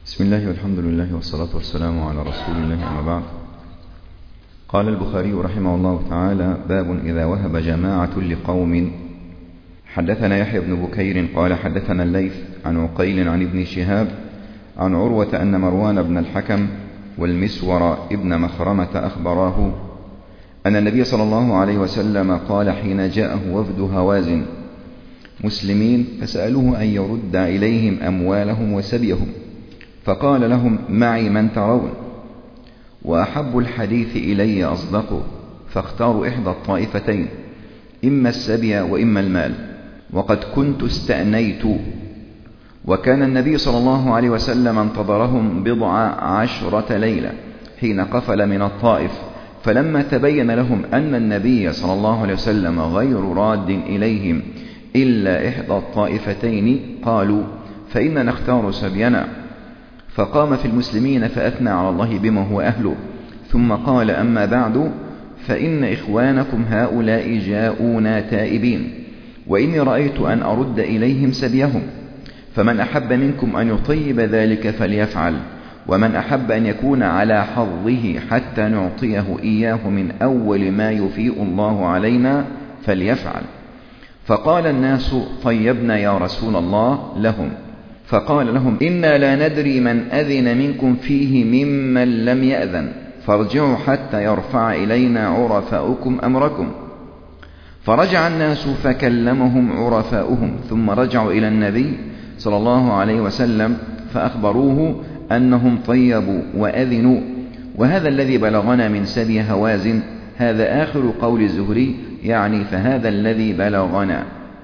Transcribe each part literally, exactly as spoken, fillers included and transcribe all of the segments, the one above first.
بسم الله والحمد لله والصلاة والسلام على رسول الله، أما بعد. قال البخاري رحمه الله تعالى: باب إذا وهب جماعة لقوم. حدثنا يحيى بن بكير قال حدثنا الليث عن عقيل عن ابن شهاب عن عروة أن مروان بن الحكم والمسور ابن مخرمة أخبراه أن النبي صلى الله عليه وسلم قال حين جاءه وفد هوازن مسلمين فسألوه أن يرد إليهم أموالهم وسبيهم، فقال لهم: معي من ترون، وأحب الحديث إلي أصدقه، فاختاروا إحدى الطائفتين، إما السبي وإما المال، وقد كنت استأنيت. وكان النبي صلى الله عليه وسلم انتظرهم بضع عشرة ليلة حين قفل من الطائف، فلما تبين لهم أن النبي صلى الله عليه وسلم غير راد إليهم إلا إحدى الطائفتين قالوا: فإننا نختار سبينا. فقام في المسلمين فأثنى على الله بما هو أهله، ثم قال: أما بعد، فإن إخوانكم هؤلاء جاءونا تائبين، وإني رأيت أن أرد إليهم سبيهم، فمن أحب منكم أن يطيب ذلك فليفعل، ومن أحب أن يكون على حظه حتى نعطيه إياه من أول ما يفيء الله علينا فليفعل. فقال الناس: طيبنا يا رسول الله لهم. فقال لهم: إنا لا ندري من أذن منكم فيه ممن لم يأذن، فارجعوا حتى يرفع إلينا عرفاؤكم أمركم. فرجع الناس فكلمهم عرفاؤهم، ثم رجعوا إلى النبي صلى الله عليه وسلم فأخبروه أنهم طيبوا وأذنوا. وهذا الذي بلغنا من سبي هوازن. هذا آخر قول الزهري، يعني فهذا الذي بلغنا.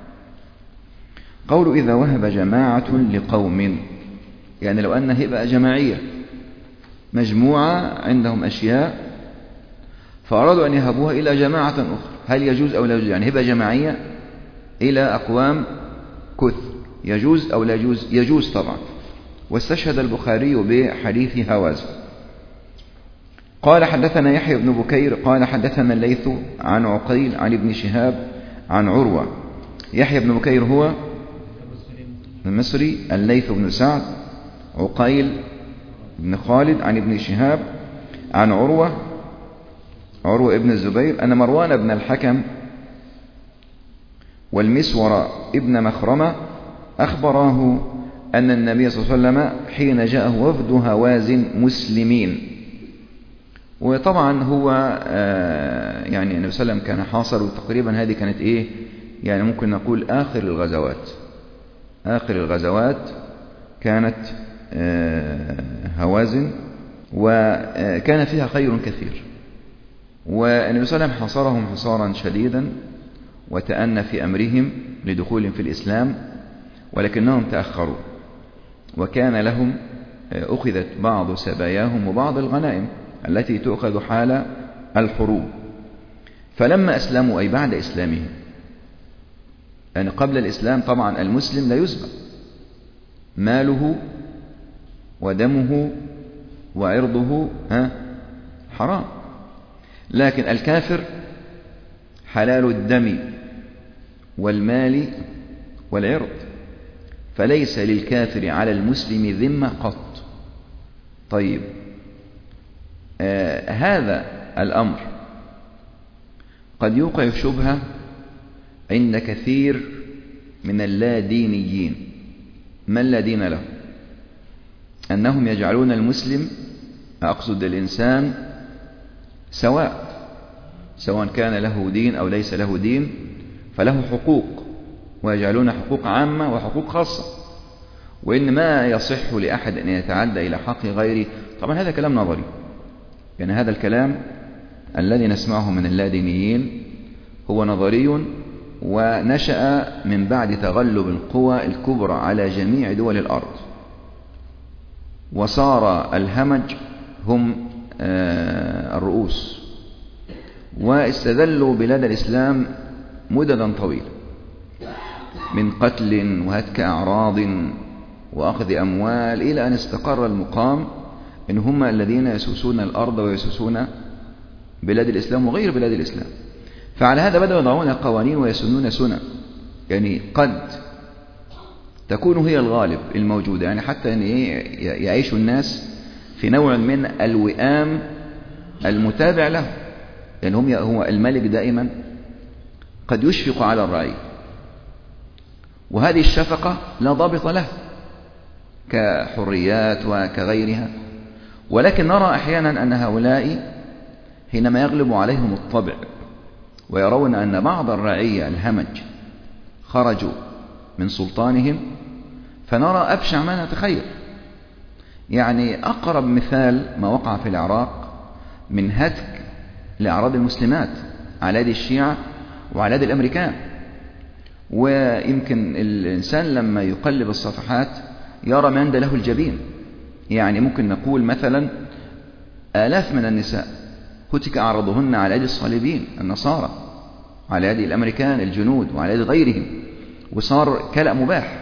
قول إذا وهب جماعة لقوم، يعني لو أن هبة جماعية، مجموعة عندهم أشياء فأرادوا أن يهبوها إلى جماعة أخرى، هل يجوز أو لا يجوز؟ يعني هبة جماعية إلى أقوام كثر، يجوز أو لا يجوز؟ يجوز طبعا. واستشهد البخاري بحديث هوازن. قال حدثنا يحيى بن بكير قال حدثنا الليث عن عقيل عن ابن شهاب عن عروة. يحيى بن بكير هو المصري، الليث بن سعد، عقيل بن خالد عن ابن شهاب عن عروة عروة ابن الزبير أن مروان بن الحكم والمسور ابن مخرمة أخبراه أن النبي صلى الله عليه وسلم حين جاءه وفد هوازن مسلمين. وطبعا هو يعني النبي صلى الله عليه وسلم كان حاصر، وتقريبا هذه كانت إيه، يعني ممكن نقول آخر الغزوات آخر الغزوات كانت هوازن، وكان فيها خير كثير. والنبي صلى الله عليه وسلم حاصرهم حصارا شديدا وتأنى في أمرهم لدخولهم في الإسلام، ولكنهم تأخروا، وكان لهم أخذت بعض سباياهم وبعض الغنائم التي تؤخذ حال الحروب. فلما أسلموا، أي بعد إسلامهم، يعني قبل الإسلام طبعا المسلم لا يسبى، ماله ودمه وعرضه ها حرام، لكن الكافر حلال الدم والمال والعرض، فليس للكافر على المسلم ذمة قط. طيب، آه هذا الأمر قد يوقع شبهة عند كثير من اللادينيين. من لا دين له، أنهم يجعلون المسلم، أقصد الإنسان، سواء سواء كان له دين أو ليس له دين، فله حقوق، ويجعلون حقوق عامة وحقوق خاصة، وإن ما يصح لأحد أن يتعدى إلى حق غيره. طبعا هذا كلام نظري، يعني هذا الكلام الذي نسمعه من اللادينيين هو نظري، ونشأ من بعد تغلب القوى الكبرى على جميع دول الأرض، وصار الهمج هم الرؤوس، واستذلوا بلاد الإسلام مددا طويلة من قتل وهتك أعراض وأخذ أموال، إلى أن استقر المقام إن هم الذين يسوسون الأرض ويسوسون بلاد الإسلام وغير بلاد الإسلام. فعلى هذا بدأوا يضعون قوانين ويسنون سنن، يعني قد تكون هي الغالب الموجودة، يعني حتى أن يعيش الناس في نوع من الوئام المتابع له، لأن هم هو الملك دائما قد يشفق على الرعية، وهذه الشفقة لا ضابط له كحريات وكغيرها. ولكن نرى أحيانا أن هؤلاء حينما يغلب عليهم الطبع ويرون أن بعض الرعية الهمج خرجوا من سلطانهم، فنرى أبشع ما نتخيل. يعني أقرب مثال ما وقع في العراق من هتك لأعراض المسلمات على يد الشيعة وعلى يد الأمريكان. ويمكن الإنسان لما يقلب الصفحات يرى ما عند له الجبين. يعني ممكن نقول مثلا آلاف من النساء هتك أعراضهن على يد الصليبيين النصارى، على يد الأمريكان الجنود، وعلى يد غيرهم، وصار كلأ مباح.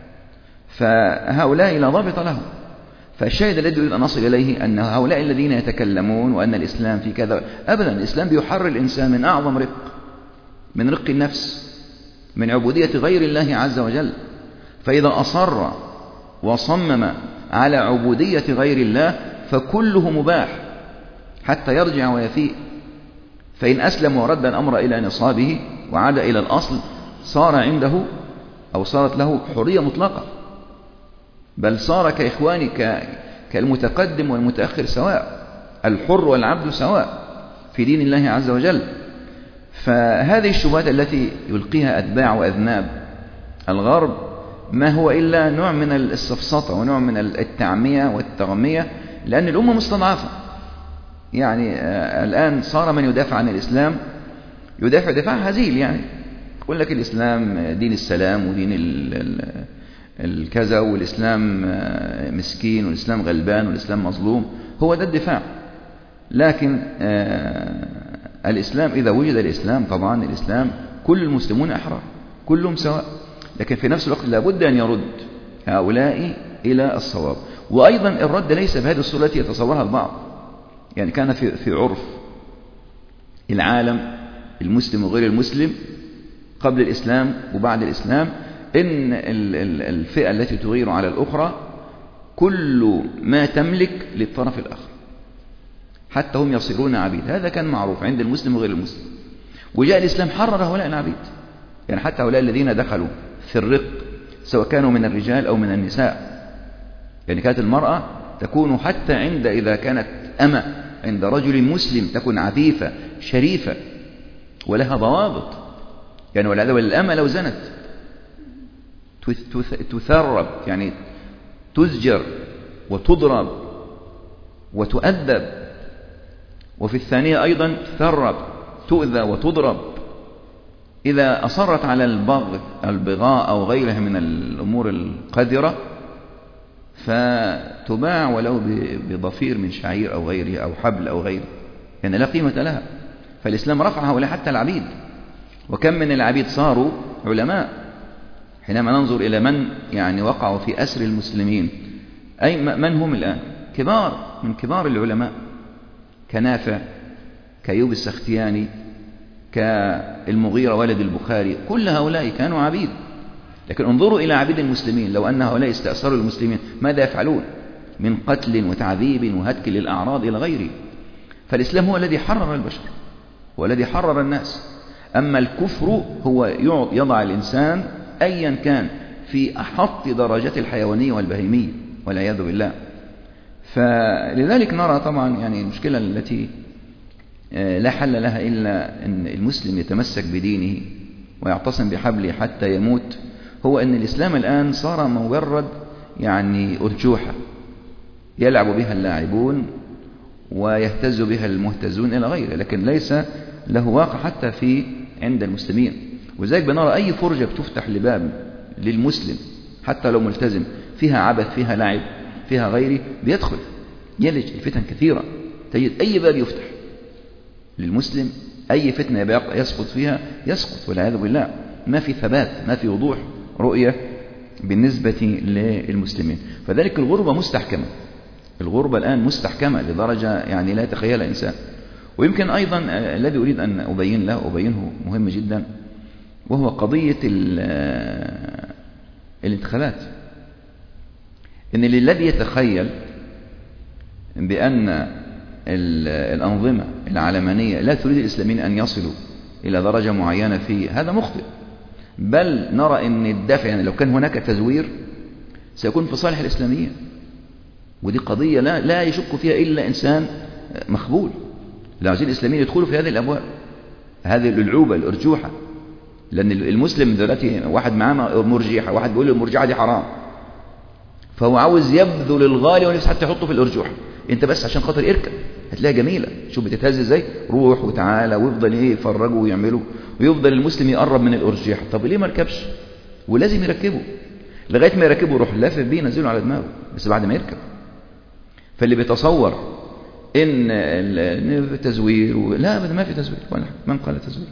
فهؤلاء لا ضابط لهم. فالشاهد الذي يريد أن نصل إليه أن هؤلاء الذين يتكلمون وأن الإسلام في كذا، أبدا، الإسلام بيحرر الإنسان من أعظم رق، من رق النفس، من عبودية غير الله عز وجل. فإذا أصر وصمم على عبودية غير الله فكله مباح حتى يرجع ويفيء. فإن أسلم ورد الأمر إلى نصابه وعاد إلى الأصل صار عنده أو صارت له حرية مطلقة، بل صار كإخواني كالمتقدم والمتأخر سواء، الحر والعبد سواء في دين الله عز وجل. فهذه الشبهات التي يلقيها أتباع وأذناب الغرب ما هو إلا نوع من السفسطة ونوع من التعمية والتغمية، لأن الأمة مستضعفة. يعني الآن صار من يدافع عن الإسلام يدافع دفاع هزيل، يعني يقول لك الإسلام دين السلام ودين الكذا، والإسلام مسكين، والإسلام غلبان، والإسلام مظلوم. هو ده الدفاع. لكن الإسلام إذا وجد الإسلام، طبعا الإسلام كل المسلمون أحرار، كلهم سواء، لكن في نفس الوقت لابد أن يرد هؤلاء إلى الصواب. وأيضا الرد ليس بهذه الصورة التي يتصورها البعض. يعني كان في في عرف العالم المسلم وغير المسلم قبل الإسلام وبعد الإسلام إن الفئة التي تغير على الأخرى كل ما تملك للطرف الآخر، حتى هم يصيرون عبيد. هذا كان معروف عند المسلم وغير المسلم. وجاء الإسلام حرر هؤلاء العبيد، يعني حتى هؤلاء الذين دخلوا في الرق سواء كانوا من الرجال أو من النساء. يعني كانت المرأة تكون حتى عند إذا كانت أمة عند رجل مسلم تكون عفيفة شريفة ولها ضوابط. يعني والأمة لو زنت تثرب، يعني تزجر وتضرب وتؤدب. وفي الثانية أيضا تثرب، تؤذى وتضرب. إذا أصرت على البغي البغاء أو غيرها من الأمور القذرة فتباع ولو بضفير من شعير أو غيره أو حبل أو غيره، يعني لا قيمة لها. فالإسلام رفع هؤلاء حتى العبيد. وكم من العبيد صاروا علماء. حينما ننظر إلى من يعني وقعوا في أسر المسلمين، أي من هم الآن؟ كبار من كبار العلماء كنافع، كأيوب السختياني، كالمغيرة ولد البخاري، كل هؤلاء كانوا عبيد. لكن انظروا إلى عبيد المسلمين، لو أن هؤلاء استأثروا المسلمين ماذا يفعلون من قتل وتعذيب وهتك للأعراض إلى غيره. فالإسلام هو الذي حرر البشر، هو الذي حرر الناس. أما الكفر هو يضع الإنسان أيا كان في أحط درجات الحيوانية والبهيمية والعياذ بالله. فلذلك نرى طبعا يعني المشكلة التي لا حل لها إلا أن المسلم يتمسك بدينه ويعتصم بحبله حتى يموت، هو أن الإسلام الآن صار مجرد يعني أرجوحة يلعب بها اللاعبون ويهتز بها المهتزون إلى غيره، لكن ليس له واقع حتى في عند المسلمين. وذلك بنرى أي فرجة بتفتح لباب للمسلم حتى لو ملتزم فيها عبث، فيها لعب، فيها غيره، بيدخل يلج. الفتن كثيرة، تجد أي باب يفتح للمسلم، أي فتنة يسقط فيها يسقط والعياذ بالله. ما في ثبات، ما في وضوح رؤية بالنسبة للمسلمين. فذلك الغربة مستحكمة، الغربة الآن مستحكمة لدرجة يعني لا يتخيلها إنسان. ويمكن أيضا الذي أريد أن أبين له أبينه مهم جدا، وهو قضية الانتخابات. إن الذي يتخيل بأن الأنظمة العلمانية لا تريد الإسلاميين أن يصلوا إلى درجة معينة فيه، هذا مخطئ. بل نرى أن الدافع يعني لو كان هناك تزوير سيكون في صالح الإسلاميين، ودي قضية لا, لا يشك فيها إلا إنسان مخبول. لا عايزين الإسلاميين يدخلوا في هذه الأبواب، هذه الألعوبة الأرجوحة. لأن المسلم دلوقتي واحد معاه مرجحة، واحد بيقول له المرجحة دي حرام، فهو عاوز يبذل الغالي ونفسه حتى يحطه في الأرجوحة. انت بس عشان خاطر اركب هتلاقيها جميلة، شوف بتتهز ازاي، روح وتعالى، ويفضل ايه يفرجوا ويعملوا، ويفضل المسلم يقرب من الأرجوحة. طب ليه ما ركبش؟ ولازم يركبه لغاية ما يركبه، يروح لافف بيه ينزله على دماغه، بس بعد ما يركب. فاللي بيتصور ان ان تزوير و... لا ابدا ما في تزوير، ولا من قال تزوير.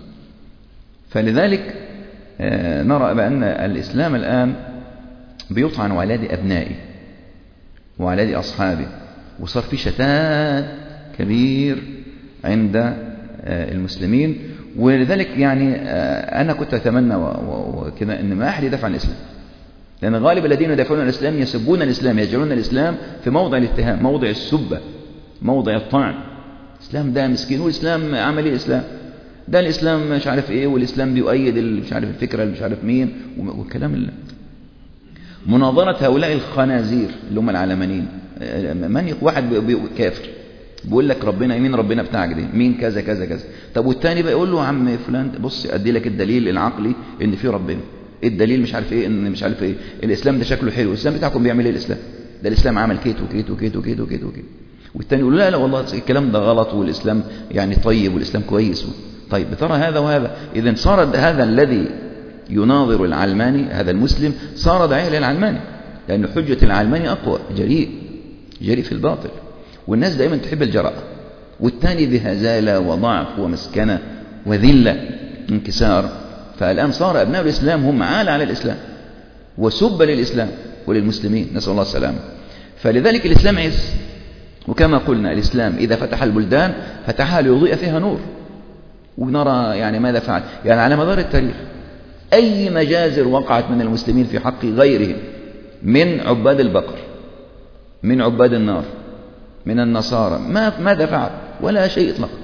فلذلك آه نرى بأن الإسلام الآن بيطعن على يد أبنائه وعلى يد أصحابه، وصار في شتات كبير عند آه المسلمين. ولذلك يعني آه أنا كنت أتمنى وكذا أن ما أحد يدافع عن الإسلام، لأن غالب الذين يدافعون عن الإسلام يسبون الإسلام، يجعلون الإسلام في موضع الاتهام، موضع السبة، موضع الطعن. الإسلام ده مسكين، والإسلام عمل إيه الإسلام؟ ده الإسلام مش عارف إيه، والإسلام بيؤيد مش عارف الفكرة مش عارف مين، والكلام اللي مناظرة هؤلاء الخنازير اللي هم العلمانيين. من واحد كافر بيقول لك ربنا يمين، ربنا بتاعك دي مين، كذا كذا كذا. طب والتاني بقى يقول له عم فلان بص أدي لك الدليل العقلي إن في ربنا، الدليل مش عارف إيه إن مش عارف إيه، الإسلام ده شكله حلو، الإسلام بتاعكم بيعمل إيه الإسلام؟ ده الإسلام عمل كيت وكيت وكيت وكيت وكيت وكيت. والتاني يقول لا لا والله الكلام ده غلط، والإسلام يعني طيب، والإسلام كويس. طيب بترى هذا وهذا. إذن صار هذا الذي يناظر العلماني، هذا المسلم صار داعية للعلماني، لأن حجة العلماني أقوى، جريء جريء في الباطل، والناس دائما تحب الجراءة. والثاني بهزالة وضعف ومسكنة وذلة انكسار. فالآن صار أبناء الإسلام هم عال على الإسلام وسب للإسلام وللمسلمين، نسأل الله السلامة. فلذلك الإسلام عز، وكما قلنا الإسلام إذا فتح البلدان فتحها ليضيء فيها نور. ونرى يعني ماذا فعل يعني على مدار التاريخ، أي مجازر وقعت من المسلمين في حق غيرهم، من عباد البقر، من عباد النار، من النصارى، ما ماذا فعل؟ ولا شيء إطلاقا.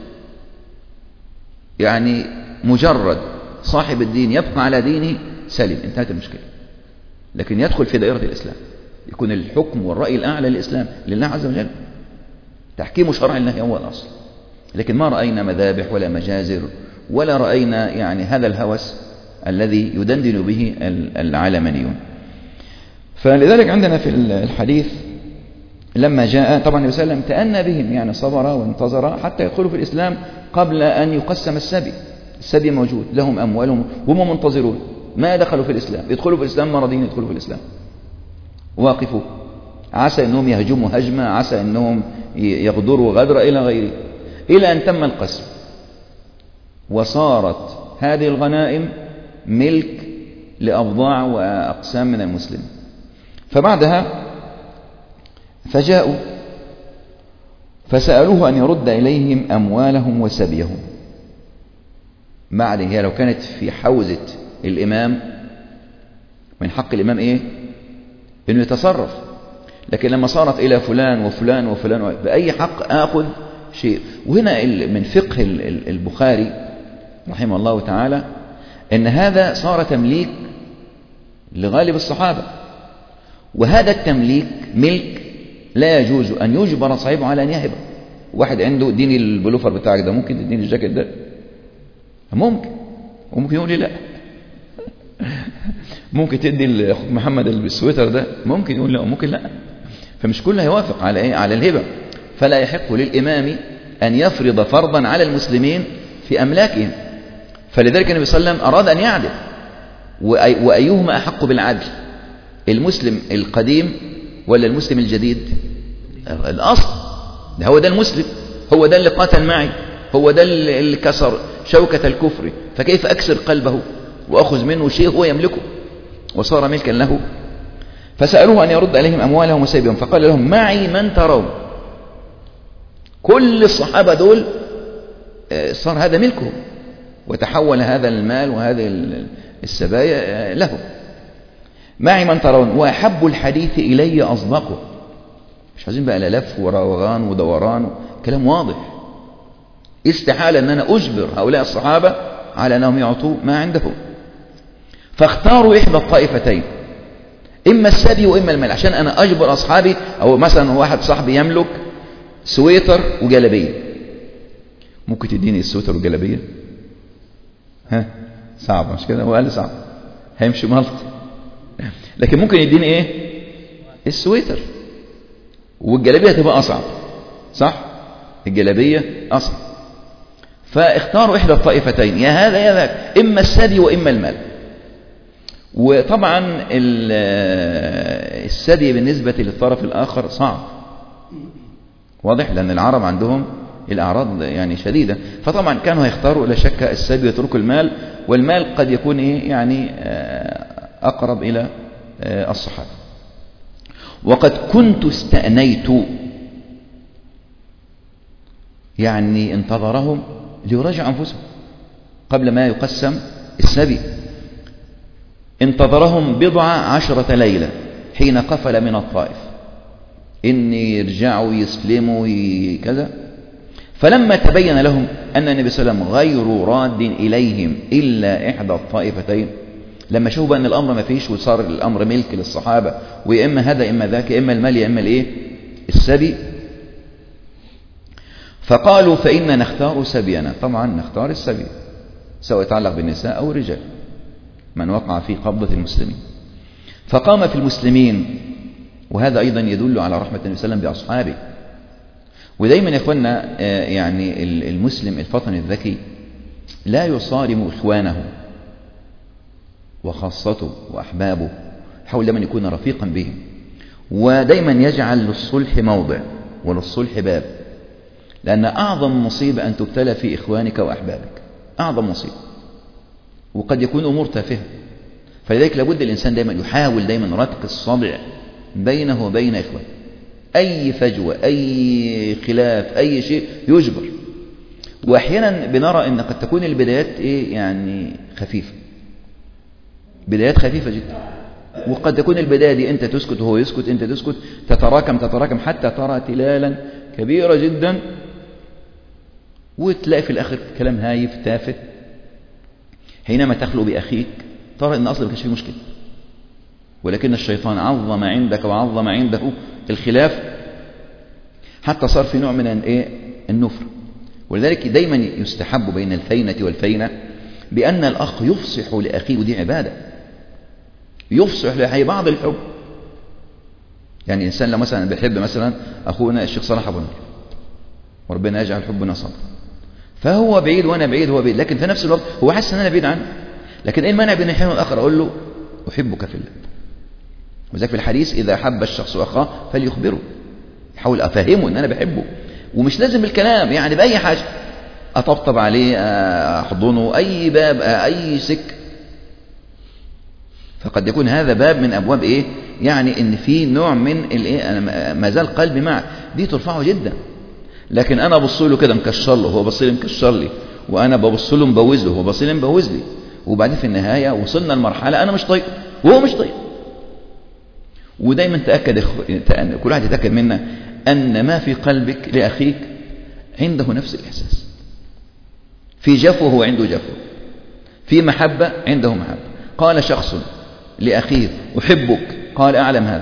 يعني مجرد صاحب الدين يبقى على دينه سلم، انتهت المشكلة. لكن يدخل في دائرة الإسلام، يكون الحكم والرأي الأعلى للإسلام لله عز وجل، تحكيم شرع الله هو الأصل. لكن ما رأينا مذابح ولا مجازر، ولا رأينا يعني هذا الهوس الذي يدندن به العلمانيون. فلذلك عندنا في الحديث لما جاء طبعا النبي صلى الله عليه وسلم تأنى بهم، يعني صبر وانتظر حتى يدخلوا في الإسلام قبل أن يقسم السبي. السبي موجود، لهم أموالهم، هم منتظرون، ما دخلوا في الإسلام، يدخلوا في الإسلام مرضين، يدخلوا في الإسلام واقفوا، عسى أنهم يهجموا هجمة، عسى أنهم يغدروا غدر إلى غيره، إلى أن تم القسم وصارت هذه الغنائم ملك لأبضاع وأقسام من المسلمين. فبعدها فجاءوا فسألوه أن يرد إليهم أموالهم وسبيهم. بعد هي لو كانت في حوزة الإمام، من حق الإمام إيه؟ إنه يتصرف. لكن لما صارت إلى فلان وفلان وفلان بأي حق آخذ شيء. وهنا من فقه البخاري رحمه الله تعالى أن هذا صار تمليك لغالب الصحابة، وهذا التمليك ملك لا يجوز أن يجبر صاحبه على أن يهبه. واحد عنده اديني البلوفر بتاعك ده، ممكن تديني الجاكيت ده؟ ممكن، وممكن يقول لي لا. ممكن تدي محمد السويتر ده، ممكن يقول لا، وممكن لا. فمش كله يوافق على ايه؟ على الهبه. فلا يحق للإمام أن يفرض فرضا على المسلمين في أملاكهم. فلذلك النبي صلى الله عليه وسلم أراد أن يعدل، وأيهما أحق بالعدل، المسلم القديم ولا المسلم الجديد؟ الأصل ده هو ده المسلم، هو ده اللي قاتل معي، هو ده اللي كسر شوكة الكفر، فكيف أكسر قلبه وأخذ منه شيء هو يملكه وصار ملكا له؟ فسألوه أن يرد عليهم أموالهم وسيبهم، فقال لهم معي من ترون. كل الصحابة دول صار هذا ملكهم، وتحول هذا المال وهذه السبايا له. معي من ترون وأحب الحديث إلي أصدقه. مش عايزين بقى لا لف وروغان ودوران، كلام واضح. استحالة أن أنا أجبر هؤلاء الصحابة على أنهم يعطوا ما عندهم، فاختاروا إحدى الطائفتين، إما السبي وإما المال، عشان أنا أجبر أصحابي. أو مثلا واحد صاحبي يملك سويتر وجلبية، ممكن تديني السويتر والجلبية؟ ها صعب مش كده؟ هو قال صعب، هيمشي ملط. لكن ممكن يديني إيه؟ السويتر، والجلبية تبقى أصعب، صح؟ الجلبية أصعب. فاختاروا إحدى الطائفتين، يا هذا يا ذاك، إما السبي وإما المال. وطبعا السبي بالنسبة للطرف الآخر صعب، واضح، لأن العرب عندهم الأعراض يعني شديدة. فطبعا كانوا يختاروا لا شك السبي ويتركوا المال، والمال قد يكون إيه يعني أقرب إلى الصحابة. وقد كنت استأنيت، يعني انتظرهم ليراجعوا أنفسهم قبل ما يقسم السبي. انتظرهم بضع عشرة ليلة حين قفل من الطائف، إن يرجعوا يسلموا كذا. فلما تبين لهم أن النبي صلى الله عليه وسلم غير راد إليهم إلا إحدى الطائفتين، لما شوفوا أن الأمر ما فيش وصار الأمر ملك للصحابة، وإما هذا إما ذاك، إما المال إما الإيه السبي، فقالوا فإننا نختار سبينا. طبعا نختار السبي سواء يتعلق بالنساء أو الرجال، من وقع في قبضة المسلمين. فقام في المسلمين، وهذا أيضا يدل على رحمة النبي صلى الله عليه وسلم بأصحابه. ودايما يا إخوانا يعني المسلم الفطن الذكي لا يصارم إخوانه وخاصته وأحبابه، حاول دايما يكون رفيقا بهم، ودايما يجعل للصلح موضع وللصلح باب، لأن أعظم مصيبة أن تبتلى في إخوانك وأحبابك، أعظم مصيبة، وقد يكون أمور تافهة. فلذلك لابد الإنسان دايما يحاول دايما رتق الصدع بينه وبين إخوانه. أي فجوة، أي خلاف، أي شيء يجبر. وأحيانا بنرى أن قد تكون البدايات إيه يعني خفيفة، بدايات خفيفة جدا، وقد تكون البداية دي أنت تسكت وهو يسكت، أنت تسكت، تتراكم تتراكم حتى ترى تلالا كبيرة جدا، وتلاقي في الآخر كلام هايف تافه. حينما تخلو بأخيك ترى أن أصلا ما كانش فيه مشكلة، ولكن الشيطان عظم عندك وعظم عنده الخلاف حتى صار في نوع من الايه النفر. ولذلك دايما يستحب بين الفينة والفينة بأن الأخ يفصح لأخيه، ودي عبادة، يفصح لأخيه بعض الحب. يعني الإنسان لو مثلا بيحب مثلا أخونا الشيخ صلاح أبو نور، وربنا يجعل حبنا صبر، فهو بعيد وأنا بعيد هو بعيد، لكن في نفس الوقت هو حاسس أن أنا بعيد عنه، لكن إيه المانع بين الحين والآخر أقول له أحبك في الله. وذلك في الحديث إذا أحب الشخص أخاه فليخبره، يحاول أفهمه أن أنا بحبه، ومش لازم بالكلام، يعني بأي حاجة، أطبطب عليه، أحضنه، أي باب، أي سك. فقد يكون هذا باب من أبواب إيه يعني إن في نوع من الإيه، أنا ما زال قلبي معه، دي ترفعه جدا. لكن أنا أبص له كده مكشر له، هو بص لي مكشر لي، وأنا ببص له مبوز له، هو بص لي مبوز لي، وبعدين في النهاية وصلنا لمرحلة أنا مش طايق وهو مش طايق. ودايما تأكد، كل واحد يتأكد منا أن ما في قلبك لأخيك عنده نفس الإحساس، في جفوه هو عنده جفوه، في محبة عنده محبة. قال شخص لأخيه أحبك، قال أعلم هذا،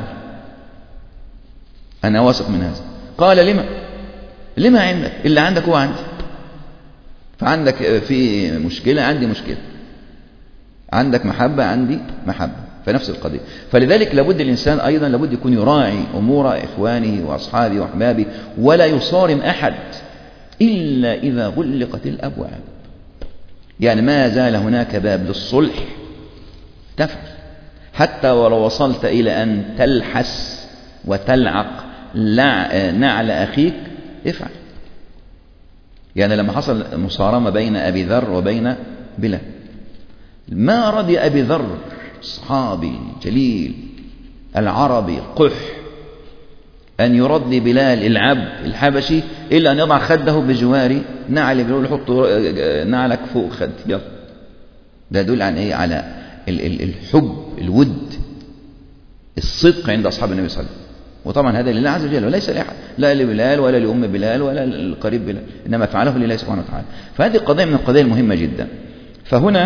أنا واثق من هذا. قال لما لما عندك إلا عندك هو عندي، فعندك في مشكلة عندي مشكلة، عندك محبة عندي محبة، فنفس القضية. فلذلك لابد الإنسان أيضا لابد يكون يراعي أمور إخوانه وأصحابه وأحبابه، ولا يصارم أحد إلا إذا غلقت الأبواب. يعني ما زال هناك باب للصلح تفعل، حتى ولو وصلت إلى أن تلحس وتلعق نعل أخيك افعل. يعني لما حصل مصارمة بين أبي ذر وبين بلال، ما رضي أبي ذر الصحابي الجليل العربي القح أن يرضي بلال العبد الحبشي إلا أن يضع خده بجوار نعل بلال، يحط نعلك فوق خد، يلا. ده يدل عن إيه؟ على الحب الود الصدق عند أصحاب النبي صلى الله عليه وسلم. وطبعا هذا لله عز وجل وليس لأحد، لا لبلال ولا لأم بلال ولا القريب بلال، إنما فعله لله سبحانه وتعالى. فهذه قضية من القضايا المهمة جدا. فهنا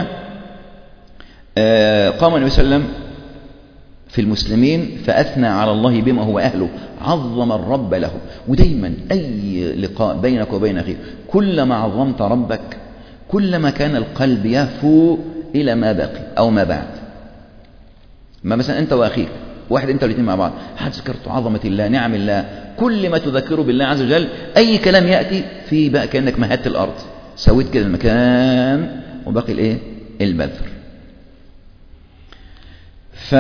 قام النبي صلى الله عليه وسلم في المسلمين فأثنى على الله بما هو أهله، عظم الرب له. ودايما أي لقاء بينك وبين أخيك كلما عظمت ربك كلما كان القلب يهفو إلى ما باقي أو ما بعد. ما مثلا أنت وأخيك واحد أنت والاثنين مع بعض، حد ذكرت عظمة الله نعم الله، كل ما تذكره بالله عز وجل أي كلام يأتي في بقى كأنك مهدت الأرض، سويت كده المكان وباقي الإيه البذر. ف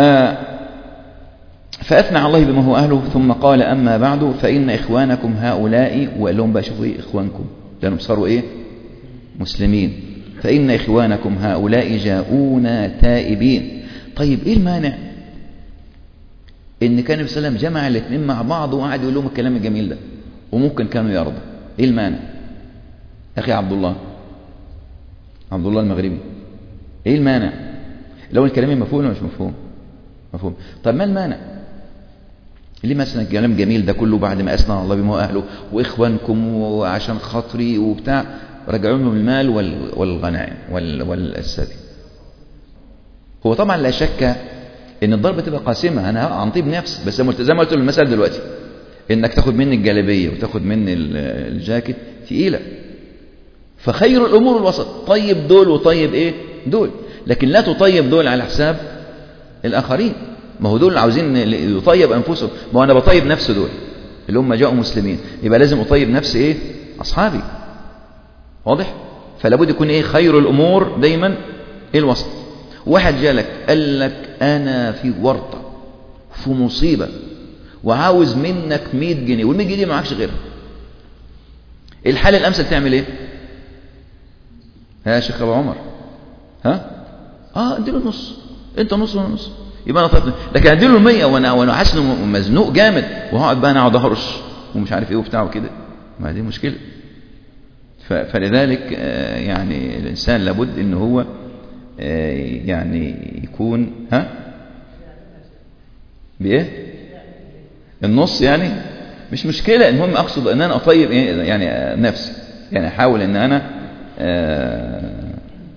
فأثنى على الله بما هو أهله ثم قال أما بعد فإن إخوانكم هؤلاء، وقال لهم بقى شوفوا إيه إخوانكم لأنهم صاروا إيه مسلمين، فإن إخوانكم هؤلاء جاءونا تائبين. طيب إيه المانع إن كان النبي صلى الله عليه وسلم جمع الاثنين مع بعض وقعد يقول لهم الكلام الجميل ده وممكن كانوا يرضوا؟ إيه المانع أخي عبد الله عبد الله المغربي؟ إيه المانع لو الكلام مفهوم ولا مش مفهوم؟ مفهوم. طب ما المانع ليه مثلا الكلام جميل ده كله بعد ما أثنى الله بما هو أهله وإخوانكم وعشان خاطري وبتاع رجعوا لهم المال والغنائم والسبي؟ هو طبعا لا شك ان الضربه تبقى قاسمه، انا عن طيب نفس، بس زي ما قلت المثال دلوقتي انك تاخد مني الجلابيه وتاخد مني الجاكيت تقيله، فخير الامور الوسط، طيب دول وطيب ايه دول، لكن لا تطيب دول على حساب الاخرين. ما هو دول عاوزين يطيب انفسهم، ما هو انا بطيب نفس دول اللي هم جاءوا مسلمين، يبقى لازم اطيب نفس ايه اصحابي. واضح؟ فلا بد يكون ايه خير الامور دايما الوسط. واحد جالك قال لك انا في ورطه في مصيبه وعاوز منك مئة جنيه والمئة جنيه ما معكش غيرها، الحل الامثل تعمل ايه؟ ها يا شيخ ابو عمر؟ ها اه اديله النص، انت نص وانا نص، يبقى انا طيب. لكن اديله المية وانا وانا حاسس انه مزنوق جامد وهقعد بقى انا اقعد اهرش ومش عارف ايه وبتاع وكده، ما دي مشكله. فلذلك يعني الانسان لابد ان هو يعني يكون ها بايه النص، يعني مش مشكله، المهم اقصد ان انا اطيب يعني نفسي، يعني احاول ان انا آه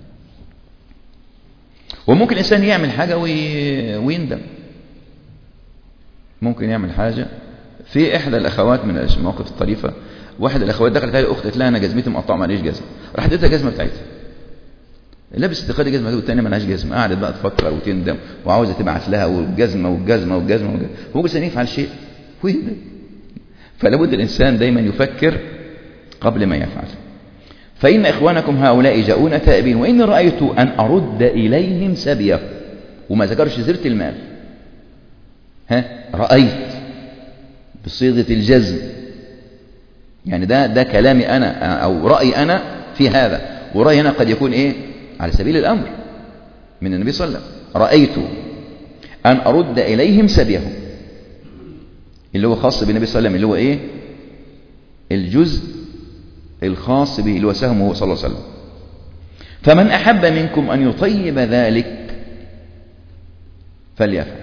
وممكن الانسان يعمل حاجه ويندم، ممكن يعمل حاجه. في احدى الاخوات من المواقف الطريفه، واحد الاخوات دخلت علي اخت قالت لها انا جزمتي مقطعه معليش جزمه، راحت اديتها الجزمه بتاعتها، لابس اتخاذ جزمه والثانيه ما لهاش جزمه، قعدت بقى تفكر وتندم وعاوزه تبعت لها والجزمه والجزمه والجزمه والجزمه، هو بس يفعل شيء ويندم. فلا بد الانسان دايما يفكر قبل ما يفعل. فإن إخوانكم هؤلاء جاءون تائبين وإن رأيت أن أرد إليهم سبيه، وما ذكرش سيرة المال، ها رأيت بصيغة الجزم، يعني ده ده كلامي أنا أو رأيي أنا في هذا، ورأيي أنا قد يكون إيه على سبيل الأمر من النبي صلى الله عليه وسلم. رأيت أن أرد إليهم سبيهم اللي هو خاص بالنبي صلى الله عليه وسلم، اللي هو إيه الجزء الخاص به اللي هو سهمه صلى الله عليه وسلم. فمن أحب منكم أن يطيب ذلك فليفعل،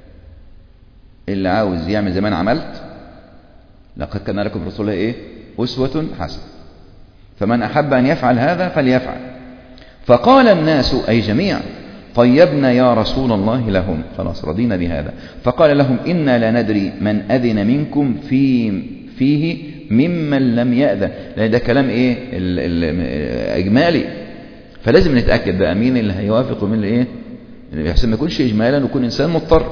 اللي عاوز يعمل زي ما أنا عملت، لقد كان لكم رسول الله إيه أسوة حسنة، فمن أحب أن يفعل هذا فليفعل. فقال الناس أي جميعا طيبنا يا رسول الله لهم، خلاص رضينا بهذا. فقال لهم إنا لا ندري من أذن منكم في فيه ممن لم يأذن، لأن ده كلام إيه إجمالي، فلازم نتأكد بقى مين اللي هيوافق ومين اللي إيه، يحسن ما يكونش إجمالا ويكون إنسان مضطر.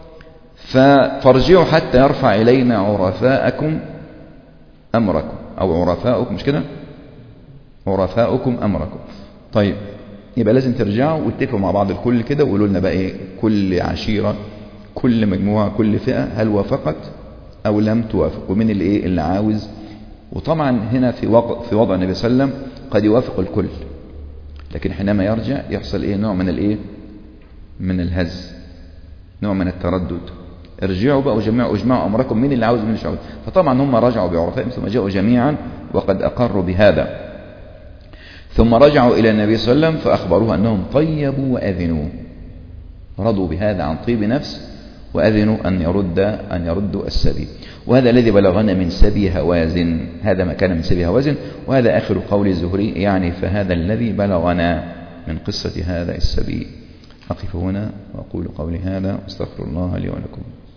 فارجعوا حتى يرفع إلينا عرفاءكم أمركم، أو عرفاءكم، مش كده؟ عرفاءكم أمركم. طيب يبقى لازم ترجعوا واتفقوا مع بعض الكل كده وقولوا لنا بقى إيه كل عشيرة كل مجموعة كل فئة هل وافقت أو لم توافق، ومن اللي إيه اللي عاوز. وطبعا هنا في وضع في وضع النبي صلى الله عليه وسلم قد يوافق الكل، لكن حينما يرجع يحصل إيه نوع من الإيه من الهز، نوع من التردد. ارجعوا بقى وجمعوا اجمعوا أمركم، مين اللي عاوز مين اللي عاوز. فطبعا هم رجعوا بعرفائهم ثم جاءوا جميعا وقد أقروا بهذا، ثم رجعوا إلى النبي صلى الله عليه وسلم فأخبروه أنهم طيبوا وأذنوا، رضوا بهذا عن طيب نفس وأذنوا أن يرد أن يردوا السبي. وهذا الذي بلغنا من سبي هوازن، هذا ما كان من سبي هوازن، وهذا آخر قول الزهري، يعني فهذا الذي بلغنا من قصة هذا السبي. أقف هنا وأقول قولي هذا واستغفر الله لي ولكم.